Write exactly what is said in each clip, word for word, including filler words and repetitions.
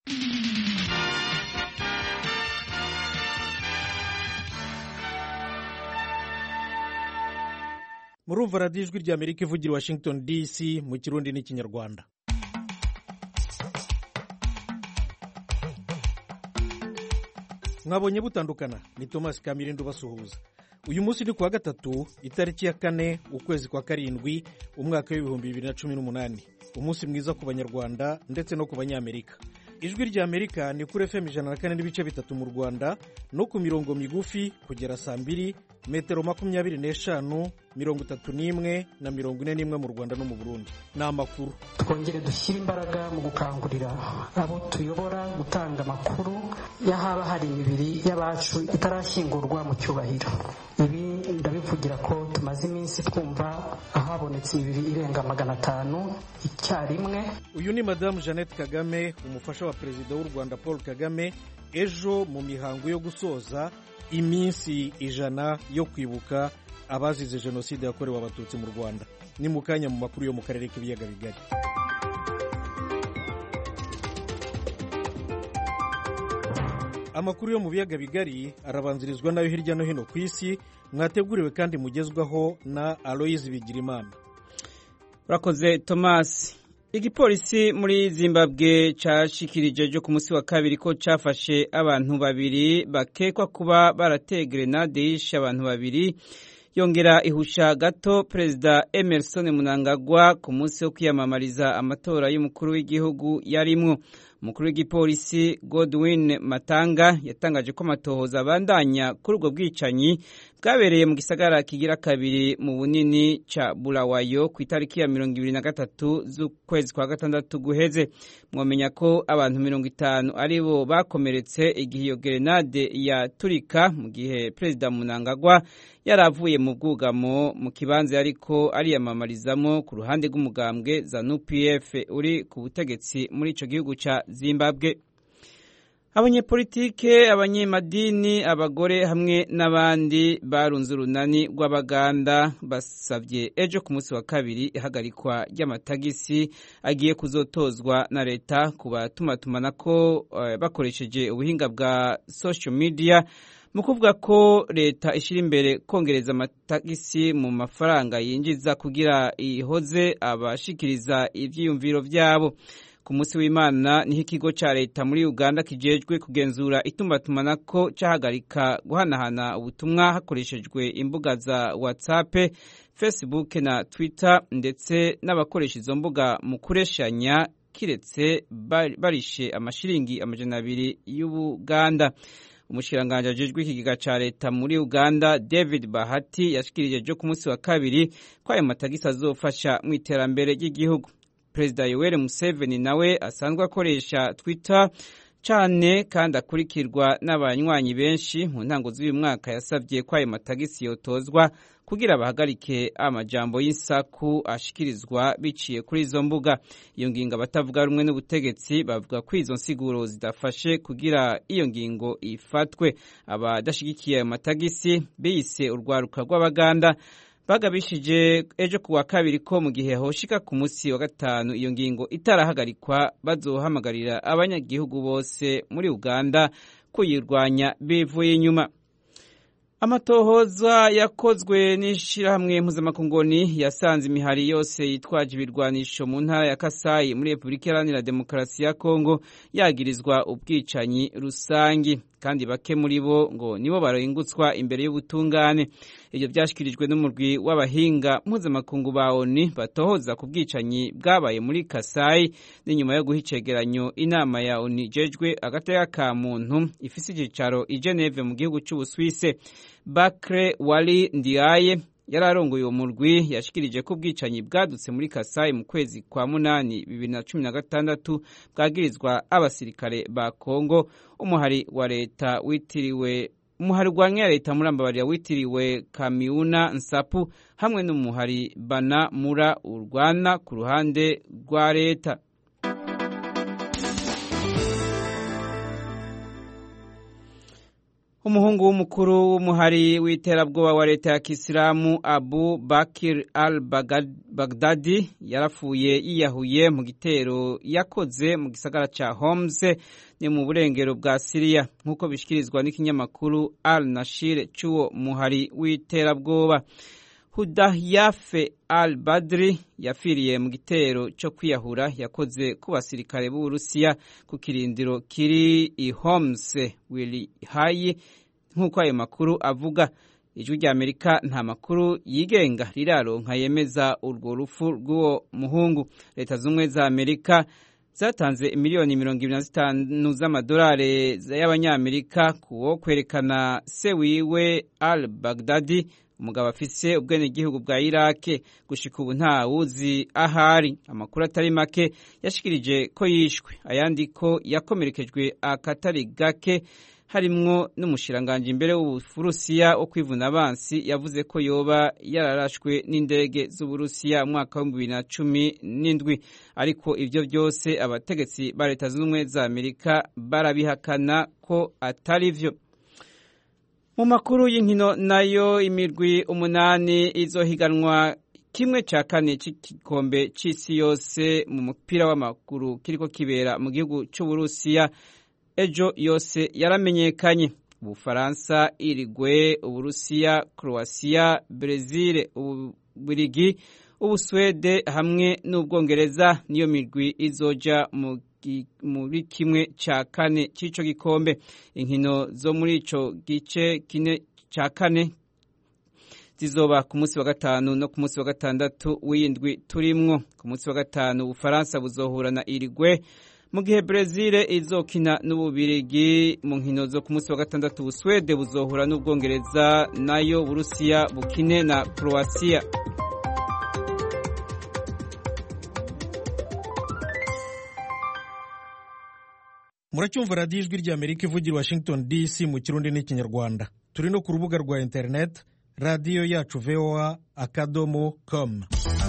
murumva radiyo ijwi rya Amerika ivugira Washington D C mu Kirundi n'Ikinyarwanda. mwabonye butandukana ni Thomas Kamirindo basuhuza. Uyu munsi ni kuwa gatatu itariki ya kane ukwezi kwa karindwi umwaka w'ibihumbi bibiri na cumi n'umunani. Umunsi mwiza ku banyarwanda ndetse no ku banyamerika. Ijwi rya Amerika ni kuri F M ijana na kane n'ibice bitatu mu Rwanda no ku mirongo migufi kugera saa mbiri metero makumyabiri n'eshanu mirongo itatu n'imwe na mirongo ine n'imwe mu Rwanda no mu Burundi. Ni amakuru. Twongere dushyira imbaraga mu gukangurira abo tuyobora gutanga amakuru y'ahaba hari imibiri y'abacu itarashyingurwa mu cyubahiro. Ibi ndabivugira ko tumaze iminsi twumva ahabonetse imibiri irenga magana atanu icyarimwe. Uyu ni Madame Jeannette Kagame, umufasha wa Perezida w'u Rwanda Paul Kagame, ejo mu mihango yo gusoza iminsi ijana yo kwibuka abazize jenoside yakorewe abatutsi mu Rwanda. Ni mu kanya mu makuru yo mu karere k'ibiyaga bigari. Amakuru yo mu biyaga bigari arabanzirizwa nayo hirya no hino ku isi, mwateguriwe kandi mugezwaho na Aloise Bigirimana. Urakoze Thomas. Igipolisi muri Zimbabwe cashikirije jo ku munsi wa kabiri ko cafashe abantu babiri bakekwa kuba barateye grenade yishe abantu babiri, yongera ihusha gato Perezida Emerson Mnangagwa ku munsi wo kwiyamamariza amatora y'umukuru w'igihugu yarimwo. Umukuru w'igipolisi Godwin Matanga yatangaje ko amatohoza abandanya kuri ubwo bwicanyi bwabereye mu gisagara kigira kabiri mu bunini ca Bulawayo ku itariki ya mirongo ibiri na gatatu z'ukwezi kwa gatandatu guheze. Mwamenya ko abantu mirongo itanu aribo bakomeretse igihe iyo grenade yaturika mu gihe Perezida Mnangagwa yaravuye mu bwugamo mu kibanza yariko ariyamamarizamo ku ruhande rw'umugambwe ZANU P F uri ku butegetsi muri ico gihugu ca Zimbabwe. Abanyepolitike, abanyemadini, abagore hamwe n'abandi barunze urunani rw'abaganda basavye ejo ku munsi wa kabiri ihagarikwa ry'amatagisi agiye kuzotozwa na leta ku batumatumanako uh, bakoresheje ubuhinga bwa social media mu kuvuga ko leta ishira imbere kongereza amatagisi mu mafaranga yinjiza kugira ihoze abashikiriza ivyiyumviro vyabo. Ku munsi w'Imana niho ikigo ca leta muri Uganda kijejwe kugenzura itumatumanako cahagarika guhanahana ubutumwa hakoreshejwe imbuga za WhatsApp, Facebook na Twitter ndetse n'abakoresha izo mbuga mu kureshanya kiretse barishe amashiringi amajana abiri y'Ubuganda. Umushikiranganje ajejwe ikigega ca leta muri Uganda David Bahati yashikirije jo ku munsi wa kabiri ko ayo matagisi azofasha mu iterambere ry'igihugu. Perezida Yoweri Museveni nawe asanzwe akoresha Twitter cane kandi akurikirwa n'abanywanyi benshi. Mu ntango z'uyu mwaka yasavye ko ayo matagisi yotozwa kugira bahagarike amajambo y'insaku ashikirizwa biciye kuri izo mbuga. Iyo ngingo abatavuga rumwe n'ubutegetsi bavuga ko izo nsiguro zidafashe kugira iyo ngingo ifatwe. Abadashigikiye ayo matagisi bise urwaruka rw'abaganda bagabishije ejo kuwa kabiri ko mu gihe hoshika ku munsi wa gatanu iyo ngingo itarahagarikwa bazohamagarira abanyagihugu bose muri Uganda kuyirwanya bivuye inyuma. Amatohoza yakozwe n'ishirahamwe mpuzamakungoni yasanze imihari yose yitwaje ibirwanisho mu ntara ya Kasai muri Republika Iharanira Demokarasi ya Kongo yagirizwa ubwicanyi rusangi, kandi bake muri bo ngo nibo barengutswa imbere y'ubutungane. Ibyo byashikirijwe n'umurwi w'abahinga mpuzamakungu ba O N U batohoza ku bwicanyi bwabaye muri Kasai n'inyuma yo guha icegeranyo inama ya O N U ijejwe agateka ka muntu ifise igicaro i Geneve mu gihugu c'Ubuswise. Bakre Wali Ndiaye yararongoye uwo murwi yashikirije ko ubwicanyi bwadutse muri Kasai mu kwezi kwa munani bibiri na cumi na gatandatu bwagirizwa abasirikare ba Kongo. Umuhari wa leta witiriwe umuhari rwanya leta murambabarira witiriwe Kamiuna Nsapu hamwe n'umuhari Bana Mura urwana ku ruhande rwa leta. umuhungu w'umukuru w'umuhari w'iterabwoba wa leta ya Kisilamu Abu Bakr al-Baghdadi yarapfuye yiyahuye mu gitero yakoze mu gisagara ca Homs ni mu burengero bwa Syria nk'uko bishikirizwa n'ikinyamakuru Al-Nashir c'uwo muhari w'iterabwoba. Hudayafe al-Badri yafiriye mu gitero cyo kwiyahura yakoze ku basirikare b'Uburusiya ku kirindiro kiri i Homs wili hayi nk'uko ayo makuru avuga. Ijwi rya Amerika nta makuru yigenga riraronka yemeza urwo rufu rw'uwo muhungu. Leta z'umwe za Amerika zatanze miliyoni mirongo ibiri na zitanu z'amadolari y'abanyamerika kuwo kwerekana se wiwe al-Baghdadi, umugabo afise ubwenegihugu bwa Iraq. Gushika ubu nta wuzi ahari. Amakuru atari make yashikirije ko yishwe, ayandi ko yakomerekejwe akatari gake, harimwo n'umushiranganje imbere w'Uburusiya wo kwivuna abansi yavuze ko yoba yararashwe n'indege z'Uburusiya mu mwaka wa bibiri na cumi n'indwi. Ariko ivyo byose abategetsi ba Leta z'Ubumwe za Amerika barabihakana ko atari vyo. Mu makuru y'inkino nayo imirwi umunani izohiganwa kimwe ca kane c'igikombe c'isi yose mu mupira w'amaguru kiriko kibera mu gihugu c'Uburusiya ejo yose yaramenyekanye. Ubufaransa, Uruguay, Uburusiya, Croatia, Brazil, Ububirigi, Ubuswede hamwe n'Ubwongereza niyo mirwi izoja mu muri kimwe ca kane c'ico gikombe. Inkino zo muri ico gice kine ca kane zizoba ku munsi wa gatanu no ku munsi wa gatandatu w'indwi turimwo. Ku munsi wa gatanu Ubufaransa buzohura na Uruguay, mu gihe Brazil izokina n'Ububirigi. Mu nkino zo ku munsi wa gatandatu Ubuswede buzohura n'Ubwongereza, nayo Uburusiya bukine na Croatia. Muracyumva radiyo ijwi rya Amerika ivugira Washington D C mu Kirundi n'Ikinyarwanda. Turi no ku rubuga rwa internet radiyo yacu V O A akadomo com.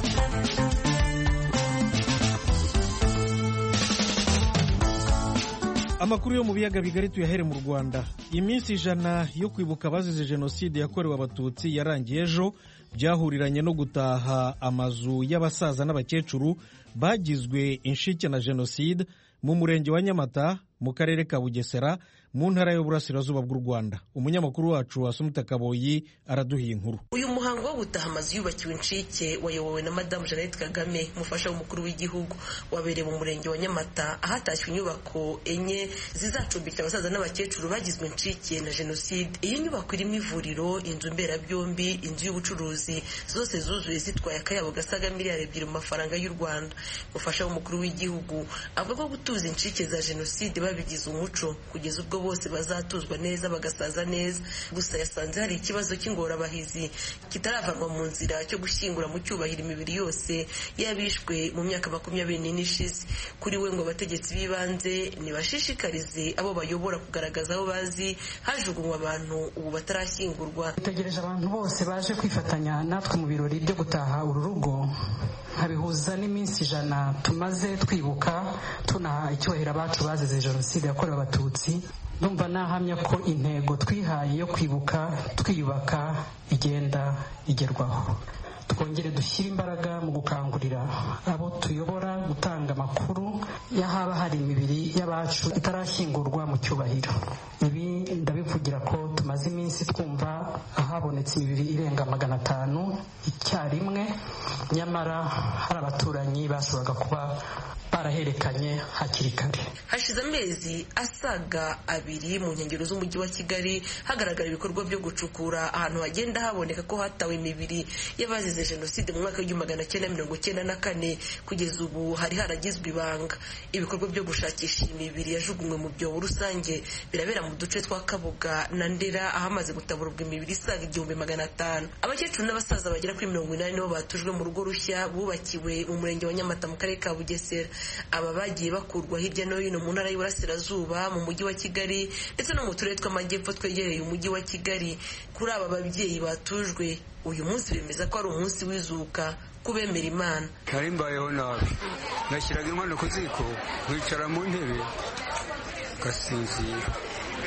Amakuru yo mu biyaga bigari tuyahere mu Rwanda. Iminsi ijana yo kwibuka abazize jenoside yakorewe abatutsi yarangiye ejo, byahuriranye no gutaha amazu y'abasaza n'abakecuru bagizwe inshike na jenoside mu murenge wa Nyamata mu karere ka Bugesera mu ntara y'Uburasirazuba bw'u Rwanda. Umunyamakuru wacu Asumta Kaboyi araduhiye inkuru. Uyu muhango wo gutaha amazu yubakiwe incike wayobowe na Madame Jeannette Kagame, umufasha w'umukuru w'igihugu, wabereye mu murenge wa Nyamata ahatashywe inyubako enye zizacumbikira abasaza n'abakecuru bagizwe incike na jenoside. Iyi nyubako irimo ivuriro, inzu mberabyombi, inzu y'ubucuruzi, zose zuzuye zitwaye akayabo gasaga miliyari ebyiri mu mafaranga y'u Rwanda. Umufasha w'umukuru w'igihugu avuga ko gutuza incike za jenoside babigize umuco kugeza ubwo bose bazatuzwa neza bagasaza neza. Gusa yasanze hari ikibazo cy'ingorabahizi kitaravanwa mu nzira cyo gushyingura mu cyubahiro imibiri yose yabishwe mu myaka makumyabiri n'ine ishize. Kuri we ngo abategetsi b'ibanze nibashishikarize abo bayobora kugaragaza aho bazi hajugunywa abantu ubu batarashyingurwa. Tegereje abantu bose baje kwifatanya natwe mu birori byo gutaha uru rugo, nkabihuza n'iminsi ijana tumaze twibuka tunaha icyubahiro abacu bazize jenoside yakorewe abatutsi. Ndumva nahamya ko intego twihaye yo kwibuka twiyubaka igenda igerwaho. Twongere dushyire imbaraga mu gukangurira abo tuyobora gutanga amakuru y'ahaba hari imibiri y'abacu itarashyingurwa mu cyubahiro. Ibi ndabivugira ko tumaze iminsi twumva ahabonetse imibiri irenga magana atanu icyarimwe, nyamara hari abaturanyi bashoboraga kuba baraherekanye hakiri kare. Hashize amezi asaga abiri mu nkengero z'umujyi wa Kigali hagaragara ibikorwa byo gucukura ahantu hagenda haboneka ko hatawe imibiri y'abazize jenoside mu mwaka w'igihumbi magana cyenda mirongo cyenda na kane. Kugeza ubu hari haragizwe ibanga. Ibikorwa byo gushakisha imibiri yajugunywe mu byobo rusange birabera mu duce twa Kabuga na Ndera ahamaze gutaburwa imibiri isaga igihumbi magana atanu. Abakecuru n'abasaza bagera kuri mirongo inani nibo batujwe mu rugo rushya bubakiwe mu murenge wa Nyamata mu karere ka Bugesera. Aba bagiye bakurwa hirya no hino mu ntara y'Iburasirazuba, mu mujyi wa Kigali ndetse no mu turere tw'amajyepfo twegereye umujyi wa Kigali. Kuri aba babyeyi batujwe uyu munsi bemeza ko ari umunsi w'izuka kubemera Imana. Nari mbayeho nabi, nashyiraga inkono ku ziko, wicara mu ntebe gasinzira,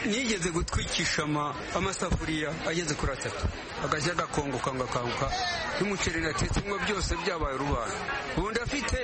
nigeze gutwikisha amasafuriya ageze kuri atatu agashya agakongoka ngakanguka n'umuceri natetsemo byose byabaye urubaye. ubundi afite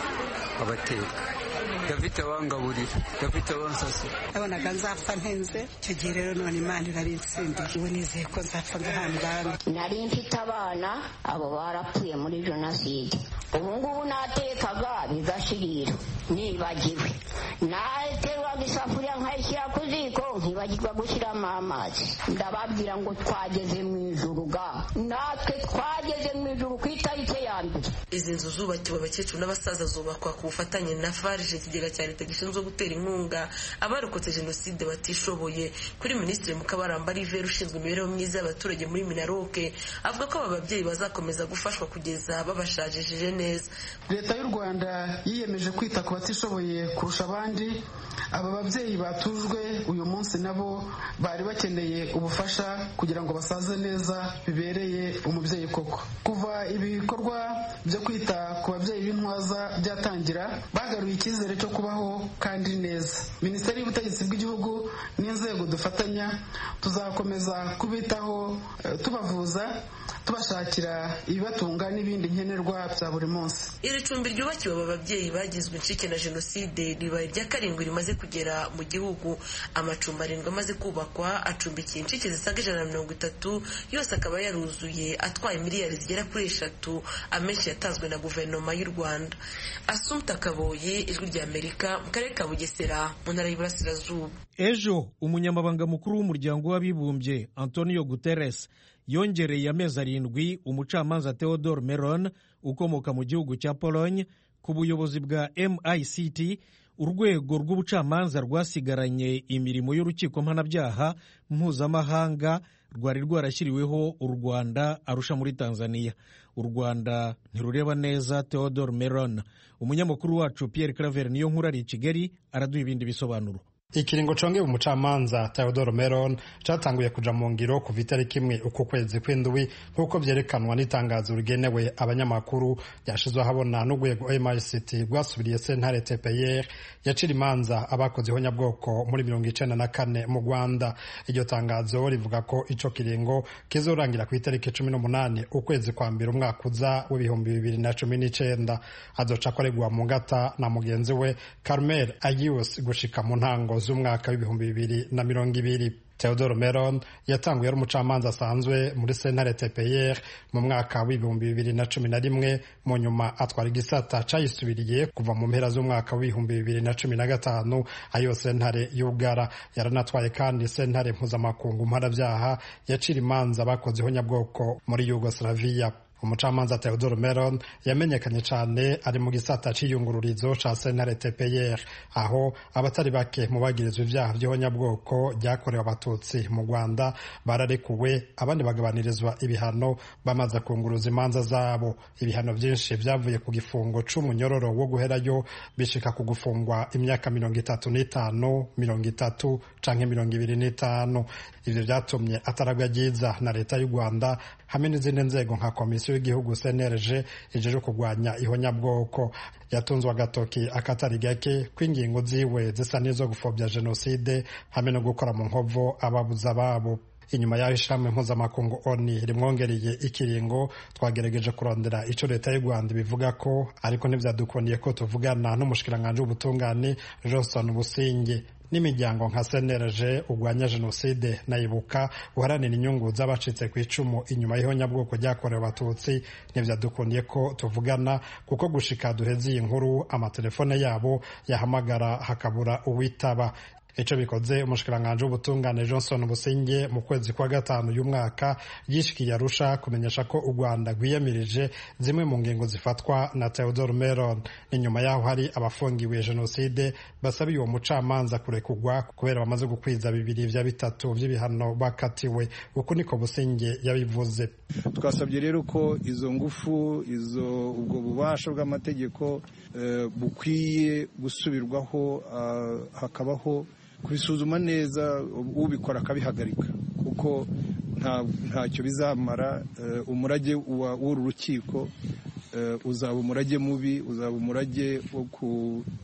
abateka ndafite abangaburira ndafite abansasa. nabonaga nzapfa ntenze icyo gihe rero none Imana irabinsindiye ubu nizeye ko nzapfa ngahambana. nari mfite abana abo barapfuye muri jenoside. ubu ngubu natekaga bigashirira nibagiwe, naterwaga isafuriya nkayishyira ku ziko nkibagirwa gushyiramo amazi. ndababwira ngo twageze mu ijuru ga, natwe twageze mu ijuru ku itariki ya mbere. izi nzu zubakiwe abakecuru n'abasaza zubakwa ku bufatanye na farije, ikigega cya leta gishinzwe gutera inkunga abarokotse jenoside batishoboye. kuri Minisitiri Mukabaramba Rivera ushinzwe imibereho myiza y'abaturage muri Minaroke avuga ko aba babyeyi bazakomeza gufashwa kugeza babashajishije neza. leta y'u Rwanda yiyemeje kwita ku batishoboye kurusha abandi. aba babyeyi batujwe uyu munsi nabo bari bakeneye ubufasha kugira ngo basaze neza bibereye umubyeyi koko. kuva ibikorwa byo kwita ku babyeyi b'intwaza byatangira bagaruye icyizere cyo kubaho kandi neza. Minisiteri y'ubutegetsi bw'igihugu n'inzego dufatanya tuzakomeza kubitaho, tubavuza, tubashakira ibibatunga n'ibindi nkenerwa bya buri munsi. iri cumbi ryubakiwe aba babyeyi bagizwe incike na jenoside ribaye irya karindwi rimaze kugera mu gihugu. amacumbi arindwi amaze kubakwa acumbikiye incike zisaga ijana na mirongo itatu, yose akaba yaruzuye atwaye miliyari zigera kuri eshatu, amenshi yatanzwe na guverinoma y'u Rwanda. Assumpta Kaboye, Ijwi rya Amerika, mu karere ka Bugesera mu ntara y'Iburasirazuba. ejo umunyamabanga mukuru w'umuryango w'abibumbye Antonio Guterres yongereye amezi arindwi umucamanza Theodore Meron ukomoka mu gihugu cya Pologne ku buyobozi bwa M I C T, urwego rw'ubucamanza rwasigaranye imirimo y'urukiko mpanabyaha mpuzamahanga rwari rwarashyiriweho u Rwanda Arusha muri Tanzania. u Rwanda ntirureba neza Theodore Meron. umunyamakuru wacu Pierre Claver niyo nkuru ari i Kigali araduha ibindi bisobanuro. Ikiringo congewe umucamanza Theodore Meron catanguye kuja mu ngiro kuva itariki imwe uko kwezi kw'indwi nk'uko vyerekanwa n'itangazo rigenewe abanyamakuru ryashizwe habona n'urwego M I C T rwasubiriye sentare T P R yacira imanza abakoze ihonyabwoko muri mirongo icenda na kane mu Rwanda. Iryo tangazo rivuga ko ico kiringo kizorangira ku itariki cumi n'umunani ukwezi kwa mbere umwaka uza w'ibihumbi bibiri na cumi n'icenda. Azoca akorerwa mu ngata na mugenzi we Carmel Agius gushika mu ntango z'umwaka w'ibihumbi bibiri na mirongo ibiri. Theodore Meron yatanguye ari umucamanza asanzwe muri sentare T P R mu mwaka w'ibihumbi bibiri na cumi na rimwe, mu nyuma atwara igisata cayisubiriye kuva mu mpera z'umwaka w'ibihumbi bibiri na cumi na gatanu ayo sentare y'Ugara. Yaranatwaye kandi sentare mpuzamakungu mpanabyaha yacira imanza bakoze ihonyabwoko muri Yugoslavia. Umucamanza Theodore Meron yamenyekanye cyane ari mu gisata c'iyungururizo ca sentare T P R, aho abatari bake mu bagirizwa ivyaha vy'ihonyabwoko ryakorewe abatutsi mu Rwanda bararekuwe, abandi bagabanirizwa ibihano bamaze kunguruza imanza zabo. Ibihano vyinshi vyavuye ku gifungo c'umunyororo wo guherayo bishika ku gufungwa imyaka mirongo itatu n'itanu, mirongo itatu canke mirongo ibiri n'itanu. Ivyo vyatumye ataragwagiza na leta y'u Rwanda hamwe n'izindi nzego nka komisiyo y'igihugu C N R G ijeje kurwanya ihonyabwoko. Yatunzwe agatoki akatari gake kw'ingingo ziwe zisa n'izo gupfobya jenoside hamwe no gukora mu nkovo ababuza babo. Inyuma y'aho ishirahamwe mpuzamakungu O N U rimwongereye ikiringo, twagerageje kurondera ico leta y'u Rwanda bivuga ko, ariko ntivyadukoniye ko tuvugana n'umushikiranganje w'ubutungane Johnson Businge. N'imiryango nka C N R G urwanya jenoside na Ibuka uharanira inyungu z'abacitse ku icumu inyuma y'ihonyabwoko ryakorewe abatutsi ntivyadukuniye ko tuvugana, kuko gushika duheze iyi nkuru amatelefone yabo yahamagara hakabura uwitaba. Ico bikoze umushikiranganje w'ubutungane Johnson Businge mu kwezi kwa gatanu y'umwaka yishikiye Arusha kumenyesha ko u Rwanda rwiyamirije zimwe mu ngingo zifatwa na Theodore Meron. Inyuma yaho hari abafungiwe jenoside basabiye uwo mucamanza kurekurwa kubera bamaze gukwiza bibiri vya bitatu vy'ibihano bakatiwe. Uko niko Businge yabivuze. Twasabye rero ko izo ngufu izo ubwo bubasha bw'amategeko uh, bukwiye gusubirwaho, uh, hakabaho kubisuzuma neza, ubikora akabihagarika, kuko nta ntacyo bizamara. Uh, umurage w'uru rukiko uh, uzaba umurage mubi, uzaba umurage wo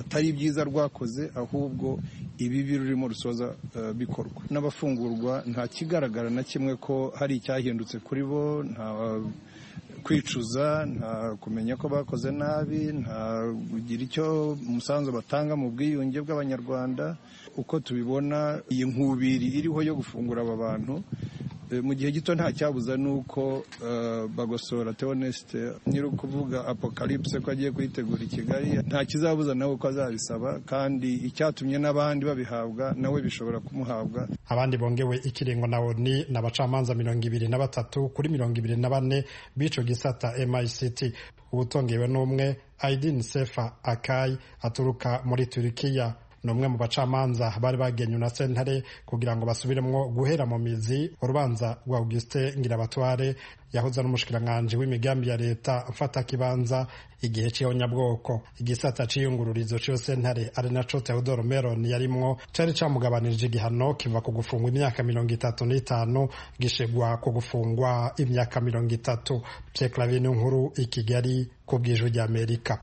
atari byiza rwakoze, ahubwo ibibi rurimo rusoza uh, bikorwa. N'abafungurwa nta kigaragara na kimwe ko hari icyahindutse kuri bo, nta kwicuza, nta kumenya ko bakoze nabi, nta kugira icyo umusanzu batanga mu bwiyunge bw'Abanyarwanda. Uko tubibona iyi nkubiri iriho yo gufungura aba bantu mu gihe gito nta cyabuza nuko uh, Bagosora Theoneste nyiri kuvuga apocalypse ko agiye kuyitegura i Kigali, nta kizabuza nawe ko azabisaba, kandi icyatumye n'abandi babihabwa nawe bishobora kumuhabwa. Abandi bongewe ikiringo na ONU n'abacamanza mirongo ibiri na batatu kuri mirongo ibiri na bane bico gisata M I C T. Ubutongewe n'umwe Aydin Sefa Akay aturuka muri Turkiya, n'umwe mu bacamanza bari bagenywe na sentare kugira ngo basubiremwo guhera mu mizi urubanza rwa Auguste Ngirabatware yahoze n'umushikiranganje w'imigambi ya leta mfata kibanza igihe cy'abanyabwoko. Igisata c'iyungururizo cyo sentare ari naco Theodore Meron yarimwo cari camugabanirije igihano kiva ku gufungwa imyaka mirongo itatu n'itanu gishegwa ku gufungwa imyaka mirongo itatu. Pierre Claver Nkuru, i Kigali ku bw'Ijwi ry'Amerika.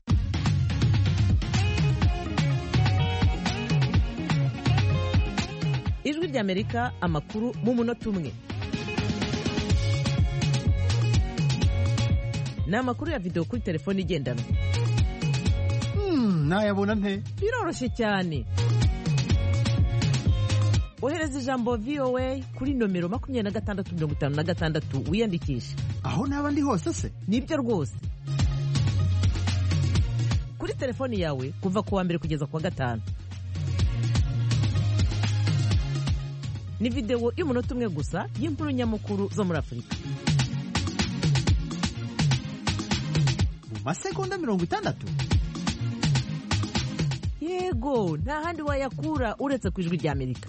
Ijwi ry'Amerika, amakuru mu munota umwe. Ni amakuru ya video kuri telefone igendanwa. Hmm, nayabona nte? Biroroshye cyane. Ohereza ijambo V O A kuri nomero makumyabiri na gatandatu mirongo itanu na gatandatu wiyandikisha. Aho naba ndi hose se? Nibyo rwose. Kuri telefone yawe kuva ku wa mbere kugeza ku wa gatanu. Ni video y'umunota umwe gusa y'inkuru nyamukuru zo muri Afurika. Mu masegonda mirongo itandatu? Yego, nta handi wayakura uretse ku Ijwi ry'Amerika.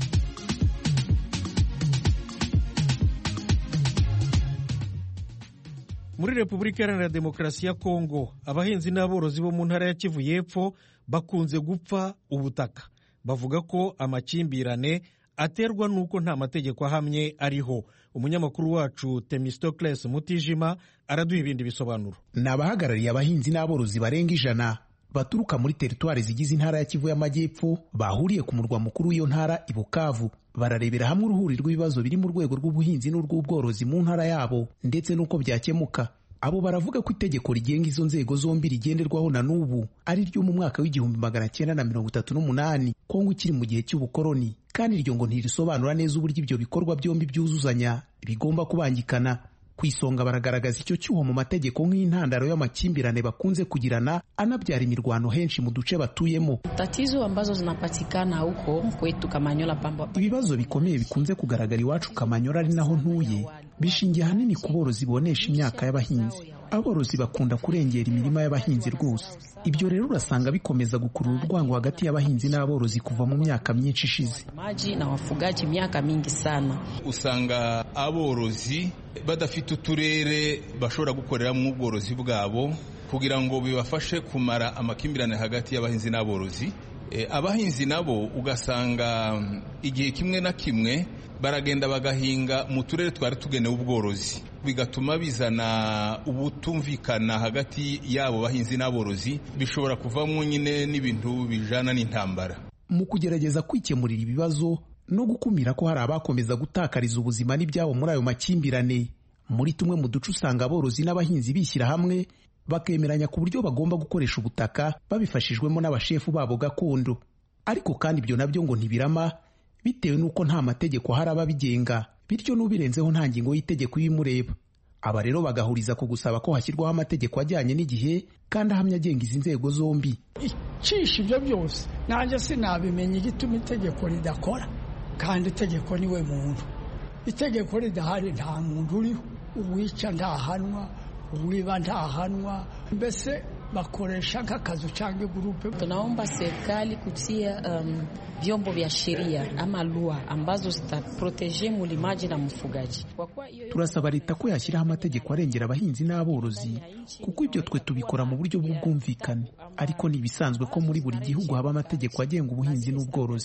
Muri Repubulika Iharanira Demokarasi ya Kongo, abahinzi n'aborozi bo mu ntara ya Kivu y'Epfo bakunze gupfa ubutaka. Bavuga ko amakimbirane aterwa nuko nta mategeko ahamye ariho. Umunyamakuru wacu Temistocles Mutijima araduha ibindi bisobanuro. Nabahagarariye abahinzi n'aborozi barenga ijana baturuka muri teritwari zigize intara ya Kivu y'Amajyepfo bahuriye ku murwa mukuru w'iyo ntara i Bukavu. Bararebera hamwe uruhuri rw'ibibazo biri mu rwego rw'ubuhinzi n'urw'ubworozi mu ntara yabo ndetse n'uko byakemuka. Abo baravuga ko itegeko rigenga izo nzego zombi rigenderwaho na n'ubu ari ryo mu mwaka w'igihumbi magana cyenda na mirongo itatu n'umunani, Kongo ikiri mu gihe cy'ubukoloni, kandi iryo ngo ntirisobanura neza uburyo ibyo bikorwa byombi byuzuzanya bigomba kubangikana. Ku isonga baragaragaza icyo cyuho mu mategeko nk'intandaro y'amakimbirane bakunze kugirana anabyara imirwano henshi mu duce batuyemo. Tatizo ambazo zinapatikana huko kwetu Kamanyola pamba. Ibibazo bikomeye bikunze kugaragara iwacu Kamanyola ari naho ntuye bishingiye hanini ku borozi bonesha imyaka y'abahinzi. Aborozi bakunda kurengera imirima y'abahinzi rwose. Ibyo rero urasanga bikomeza gukurura urwango hagati y'abahinzi n'aborozi kuva mu myaka myinshi ishize. Maji na wafugaji myaka mingi sana. Usanga aborozi badafite uturere bashobora gukorera mu bworozi bwabo kugira ngo bibafashe kumara amakimbirane hagati y'abahinzi n'aborozi. E, abahinzi nabo ugasanga igihe kimwe na kimwe baragenda bagahinga mu turere twari tugenewe ubworozi, bigatuma bizana ubutumvikana hagati y'abo bahinzi n'aborozi, bishobora kuvamo nyine n'ibintu bijana n'intambara. Mu kugerageza kwikemurira ibibazo no gukumira ko hari abakomeza gutakariza ubuzima n'ibyabo muri ayo makimbirane, muri tumwe mu duce usanga aborozi n'abahinzi bishyira hamwe bakemeranya ku buryo bagomba gukoresha ubutaka babifashijwemo n'abashefu babo gakondo. Ariko kandi ibyo nabyo ngo ntibirama bitewe n'uko nta mategeko hari ababigenga, bityo n'ubirenzeho nta ngingo y'itegeko ibimureba. Aba rero bagahuriza ku gusaba ko hashyirwaho amategeko ajyanye n'igihe kandi ahamya agenga izi nzego zombi. Icisha ibyo byose nanjye sinabimenya igituma itegeko ridakora, kandi itegeko niwe muntu. Itegeko ridahari nta muntu uriho, uwica ntahanwa, uwiba ntahanwa, mbese bakoresha nk'akazu cyangwa grupe. Tunaomba serikali kutia um, vyombo vya sheria ama lua ambazo zitaprotege mulimaji na mfugaji. Turasaba leta ko yashyiraho amategeko arengera abahinzi n'aborozi, kuko ibyo twe tubikora mu buryo bw'ubwumvikane, ariko ni ibisanzwe ko muri buri gihugu haba amategeko agenga ubuhinzi n'ubworozi.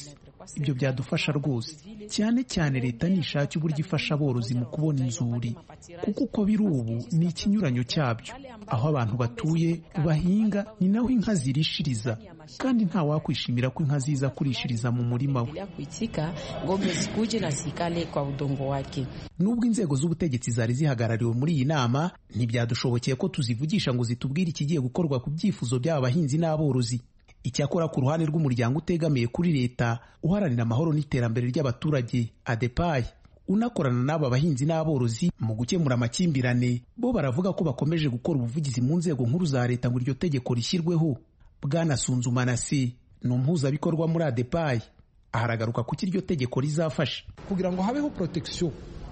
ibyo byadufasha rwose, cyane cyane leta nishake uburyo ifasha aborozi mu kubona inzuri, kuko uko biri ubu ni ikinyuranyo cyabyo. Aho abantu batuye bahinga ni naho inka zirishiriza, kandi nta wakwishimira ko inka ziza kurishiriza mu murima we. Nubwo inzego z'ubutegetsi zari zihagarariwe muri iyi nama, ntibyadushobokeye ko tuzivugisha ngo zitubwire ikigiye gukorwa ku byifuzo by'aba bahinzi n'aborozi. Icyakora ku ruhande rw'umuryango utegamiye kuri leta uharanira amahoro n'iterambere ry'abaturage ADEPAY, unakorana n'aba bahinzi n'aborozi mu gukemura amakimbirane, bo baravuga ko bakomeje gukora ubuvugizi mu nzego nkuru za leta ngo iryo tegeko rishyirweho. Bwana Sunzumanasi ni umuhuzabikorwa muri ADEPAY, aharagaruka kuko iryo tegeko rizafasha kugira ngo habeho protection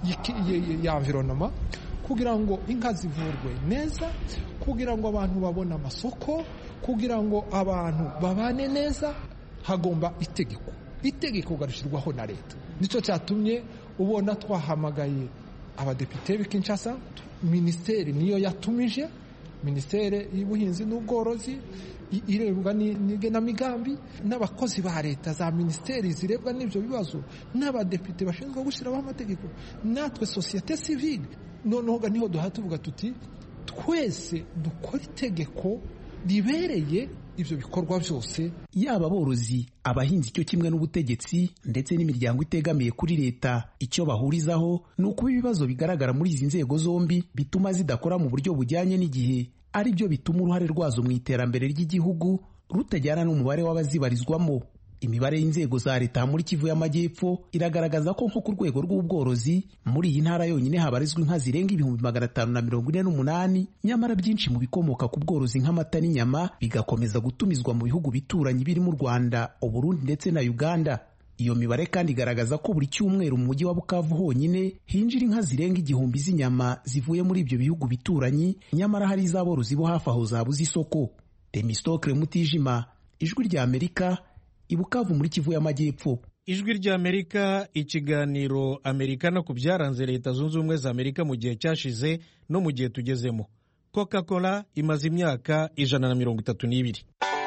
ya environnement, kugira ngo inka zivurwe neza, kugira ngo abantu babone amasoko, kugira ngo abantu babane neza. Hagomba itegeko itegeko garishyirwaho na leta. Nicyo cyatumye ubona twahamagaye abadepite b'i Kinshasa, minisiteri niyo yatumije, minisiteri y'ubuhinzi n'ubworozi irebwa n'igenamigambi, n'abakozi ba leta za minisiteri zirebwa n'ibyo bibazo, n'abadepite bashinzwe gushyiraho amategeko, natwe sosiyete sivile. Noneho niho duha tuvuga tuti twese dukora itegeko ribereye ibyo bikorwa byose. Yaba aborozi, abahinzi cyo kimwe n'ubutegetsi ndetse n'imiryango itegamiye kuri leta, icyo bahurizaho ni ukuba ibibazo bigaragara muri izi nzego zombi bituma zidakora mu buryo bujyanye n'igihe, ari byo bituma uruhare rwazo mu iterambere ry'igihugu rutajyana n'umubare w'abazibarizwamo. Imibare y'inzego za leta muri Kivu y'Amajyepfo iragaragaza ko nko ku rwego rw'ubworozi muri iyi ntara yonyine habarizwa inka zirenga ibihumbi magana atanu na mirongo ine n'umunani, nyamara byinshi mu bikomoka ku bworozi nk'amata n'inyama bigakomeza gutumizwa mu bihugu bituranyi birimo u Rwanda, u Burundi ndetse na Uganda. Iyo mibare kandi igaragaza ko buri cyumweru mu mujyi wa Bukavu honyine hinjira inka zirenga igihumbi z'inyama zivuye muri ibyo bihugu bituranyi, nyamara hari iz'aborozi bo hafi aho zabuze isoko. Demistokle Mutijima, Ijwi rya Amerika, i Bukavu muri Kivu y'Amajyepfo. Ijwi rya Amerika, ikiganiro Amerikana ku byaranze Leta Zunze Ubumwe za Amerika mu gihe cyashize no mu gihe tugezemo. Coca-Cola imaze imyaka ijana na mirongo itatu n'ibiri.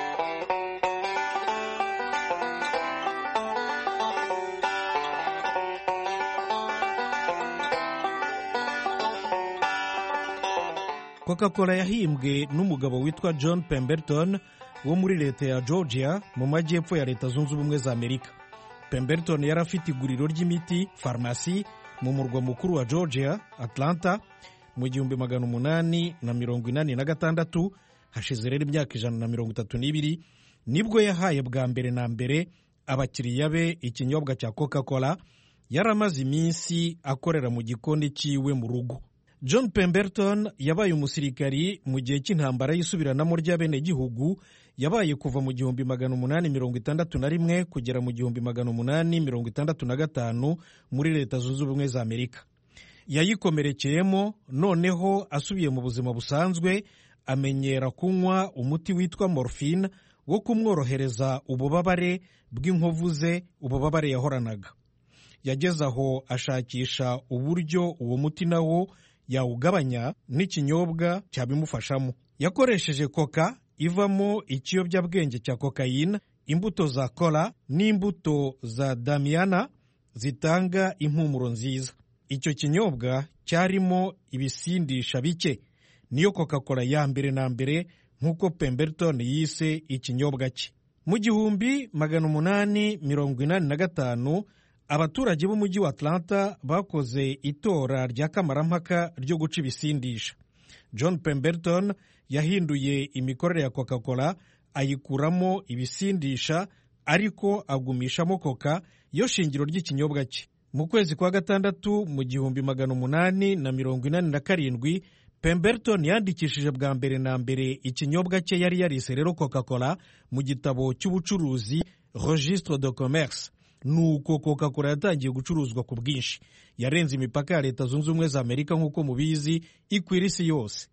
Coca-Cola yahimbwe n'umugabo witwa John Pemberton wo muri leta ya Georgia mu majyepfo ya Leta Zunze Ubumwe za Amerika. Pemberton yari afite iguriro ry'imiti farumasi mu murwa mukuru wa Georgia, Atlanta, mu gihumbi magana umunani na mirongo inani na gatandatu. Hashize rero imyaka ijana na mirongo itatu n'ibiri nibwo yahaye bwa mbere na mbere abakiriya be ikinyobwa cya Coca-Cola. Yari amaze iminsi akorera mu gikoni cyiwe mu rugo. John Pemberton yabaye umusirikari mu gihe cy'intambara y'isubiranamo ry'abenegihugu, yabaye kuva mu gihumbi magana umunani mirongo itandatu na rimwe kugera mu gihumbi magana umunani mirongo itandatu na gatanu muri Leta Zunze Ubumwe za Amerika. Yayikomerekeyemo, noneho asubiye mu buzima busanzwe amenyera kunywa umuti witwa morphine wo kumworohereza ububabare bw'inkovu ze, ububabare yahoranaga. Yageze aho ashakisha uburyo uwo muti nawo yawugabanya n'ikinyobwa cyabimufashamo. Yakoresheje koka ivamo ikiyobyabwenge cya kokayine, imbuto za kola n'imbuto za damiana zitanga impumuro nziza. Icyo kinyobwa cyarimo ibisindisha bike. Niyo Coca-Cola ya mbere na mbere nk'uko Pemberton yise ikinyobwa cye. Mu gihumbi magana umunani mirongo inani na gatanu abaturage b'umujyi wa Atlanta bakoze itora rya kamarampaka ryo guca ibisindisha. John Pemberton yahinduye imikorere ya Coca-Cola, ayikuramo ibisindisha ariko agumishamo koka yo shingiro ry'ikinyobwa cye. Mu kwezi kwa gatandatu mu gihumbi magana umunani na mirongo inani na karindwi Pemberton yandikishije bwa mbere na mbere ikinyobwa cye yari yarise rero Coca-Cola mu gitabo cy'ubucuruzi Registre de Commerce. Nuko Coca-Cola yatangiye gucuruzwa ku bwinshi, yarenze imipaka ya Leta Zunze Ubumwe za Amerika nk'uko mubizi, ikwira isi yose.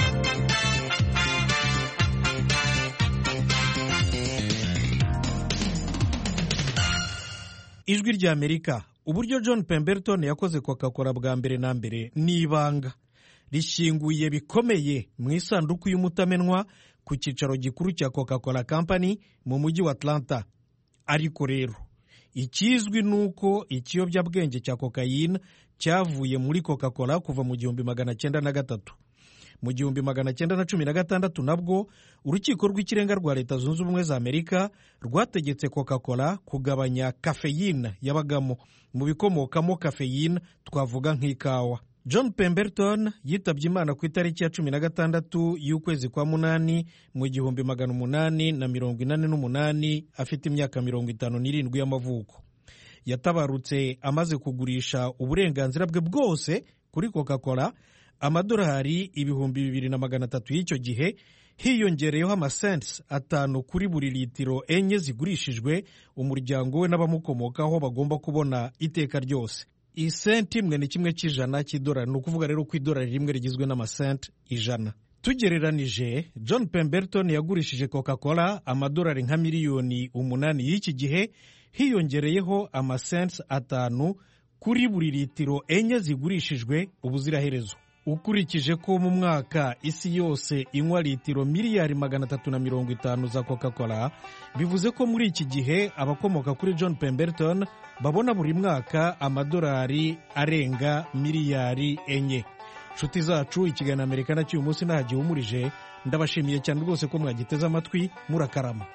Ijwi rya Amerika, uburyo John Pemberton yakoze Coca-Cola bwa mbere na mbere ni ibanga rishyinguye bikomeye mu isanduku y'umutamenwa ku cyicaro gikuru cya Coca-Cola Company mu mujyi wa Atlanta. Ariko rero ikizwi ni uko ikiyobyabwenge cya kokayine cyavuye muri coca cola kuva mu gihumbi magana cyenda na gatatu. Mu gihumbi magana cyenda na cumi na gatandatu nabwo urukiko rw'ikirenga rwa leta zunze ubumwe za amerika rwategetse coca cola kugabanya kafeyine yabagamo mu bikomokamo kafeyine twavuga nk'ikawa. John Pemberton yitabye Imana ku itariki ya cumi na gatandatu y'ukwezi kwa munani mu gihumbi magana umunani na mirongo inani n'umunani afite imyaka mirongo itanu n'irindwi y'amavuko. Yatabarutse amaze kugurisha uburenganzira bwe bwose kuri coca cola amadolari ibihumbi bibiri na magana atatu y'icyo gihe, hiyongereyeho amasenti atanu kuri buri litiro enye zigurishijwe umuryango we n'abamukomokaho bagomba kubona iteka ryose. Isenti imwe ni kimwe cy'ijana cy'idolari, ni ukuvuga rero ko idolari rimwe rigizwe n'amasenti ijana. Tugereranije, John Pemberton yagurishije coca cola amadolari nka miliyoni umunani y'iki gihe, hiyongereyeho amasenti atanu kuri buri litiro enye zigurishijwe ubuziraherezo. Ukurikije ko mu mwaka isi yose inywa litiro miliyari magana atatu na mirongo itanu za coca cola, bivuze ko muri iki gihe abakomoka kuri John Pemberton babona buri mwaka amadolari arenga miliyari enye. Nshuti zacu, ikiganiro Amerika cy'uyu munsi ntagihumurije. Ndabashimiye cyane rwose ko mwagiteze amatwi. Murakarama.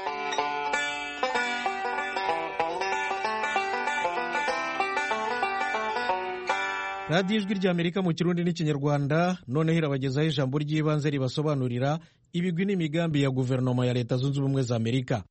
radiyo ijwi ry'Amerika mu Kirundi n'Ikinyarwanda noneho irabagezaho ijambo ry'ibanze ribasobanurira ibigwi n'imigambi ya guverinoma ya Leta Zunze Ubumwe za Amerika.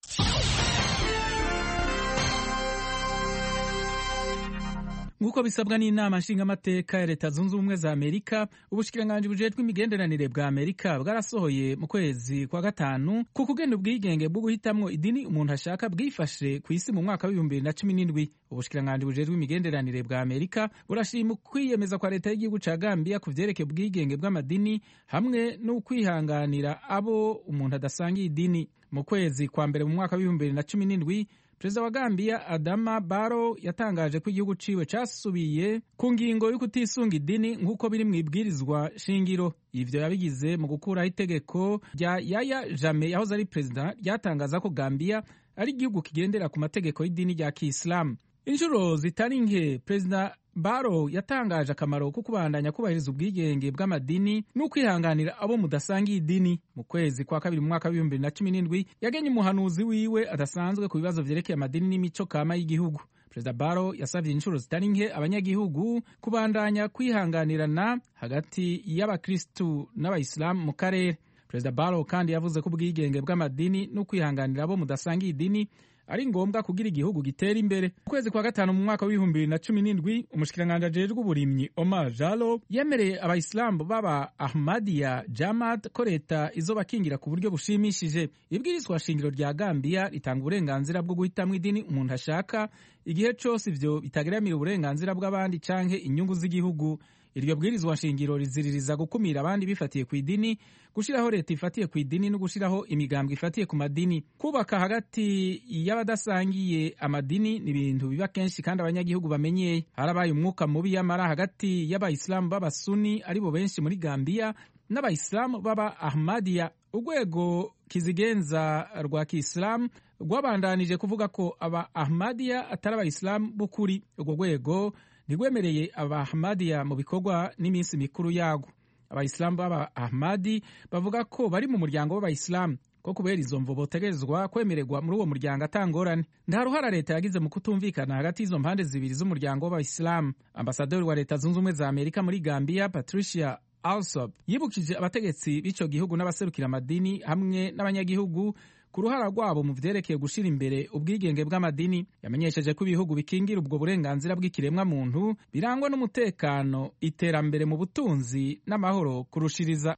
Nk'uko bisabwa n'inama nshingamateka ya Leta Zunze Ubumwe za Amerika, ubushikiranganji bujejwe imigenderanire bwa Amerika bwarasohoye mu kwezi kwa gatanu ku kugena ubwigenge bwo guhitamwo idini umuntu ashaka bwifashe ku isi mu mwaka w'ibihumbi bibiri na cumi n'indwi. Ubushikiranganji bujejwe imigenderanire bwa Amerika burashima kwiyemeza kwa leta y'igihugu ca Gambia ku vyerekeye ubwigenge bw'amadini hamwe no kwihanganira abo umuntu adasangiye idini. Mu kwezi kwa mbere mu mwaka w'ibihumbi bibiri na cumi n'indwi, Perezida wa Gambia Adama Barrow yatangaje ko igihugu ciwe casubiye ku ngingo yo kutisunga idini nk'uko biri mu ibwirizwa shingiro. Ivyo yabigize mu gukuraho itegeko rya Yaya Jammeh yahoze ari perezida ryatangaza ko Gambia ari igihugu kigendera ku mategeko y'idini rya Kiislamu. Inshuro zitari nke Perezida Barrow yatangaje akamaro ko kubandanya kubahiriza ubwigenge bw'amadini no kwihanganira abo mudasangiye idini. Mu kwezi kwa kabiri mu mwaka w'ibihumbi bibiri na cumi n'indwi yagenye umuhanuzi wiwe adasanzwe ku bibazo vyerekeye amadini n'imico kama y'igihugu. Perezida Barrow yasavye inshuro zitari nke abanyagihugu kubandanya kwihanganirana hagati y'abakristu n'abayisilamu mu karere. Perezida Barrow kandi yavuze ko ubwigenge bw'amadini no kwihanganira abo mudasangiye idini ari ngombwa kugira igihugu gitera imbere. Mu kwezi kwa gatanu mu mwaka w'ibihumbi bibiri na cumi n'indwi, umushikiranganji ajejwe uburimyi Omar Jalo yemereye abayisilamu baba Ahmadiyya Jamaat ko leta izobakingira ku buryo bushimishije. Ibwirizwa shingiro rya Gambia ritanga uburenganzira bwo guhitamwo idini umuntu ashaka igihe cose ivyo bitageramira uburenganzira bw'abandi canke inyungu z'igihugu. Iryo bwirizwa shingiro riziririza gukumira abandi bifatiye ku idini, gushiraho leta ifatiye ku idini no gushiraho imigambwe ifatiye ku madini. Kubaka hagati y'abadasangiye amadini ni ibintu biba kenshi kandi abanyagihugu bamenyeye. Harabaye umwuka mubi y'amara hagati y'abayisilamu b'abasuni aribo benshi muri Gambia n'abayisilamu b'aba Ahmadiyya. Urwego kizigenza rwa Kiislamu rwabandanije kuvuga ko aba Ahmadiyya atari abayisilamu b'ukuri. Urwo rwego ntigwemereye aba Ahmadiyya mu bikorwa n'iminsi mikuru yago. Abayisilamu b'aba Ahmadi bavuga ko bari mu muryango w'abayisilamu, ko kubera izo mvo botegerezwa kwemererwa muri uwo muryango atangorane. Nta ruhara leta yagize mu kutumvikana hagati y'izo mpande zibiri z'umuryango w'abayisilamu. Ambasaderi wa Leta Zunze Ubumwe za Amerika muri Gambia Patricia Alsop yibukije abategetsi b'ico gihugu n'abaserukira amadini hamwe n'abanyagihugu ku ruhara rwabo mu vyerekeye gushira imbere ubwigenge bw'amadini. Yamenyesheje ko ibihugu bikingira ubwo burenganzira bw'ikiremwa muntu birangwa n'umutekano, iterambere mu butunzi n'amahoro kurushiriza.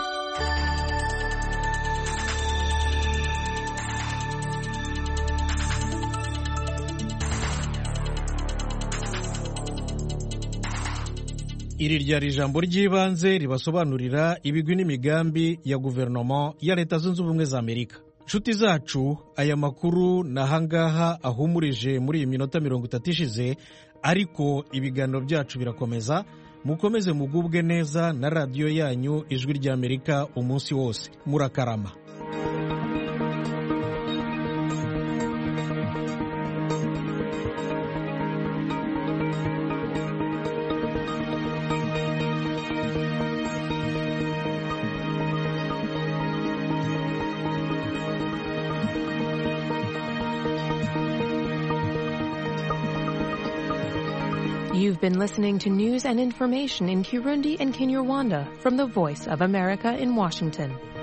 Iri ryari ijambo ry'ibanze ribasobanurira ibigwi n'imigambi ya guverinoma ya Leta Zunze Ubumwe za Amerika. Nshuti zacu, aya makuru nahangaha ahumurije muri iyi minota mirongo itatu ishize, ariko ibiganiro byacu birakomeza. Mukomeze mugubwe neza na radiyo yanyu Ijwi ry'Amerika umunsi wose. Murakarama. You've been listening to news and information in Kirundi and Kinyarwanda from the Voice of America in Washington.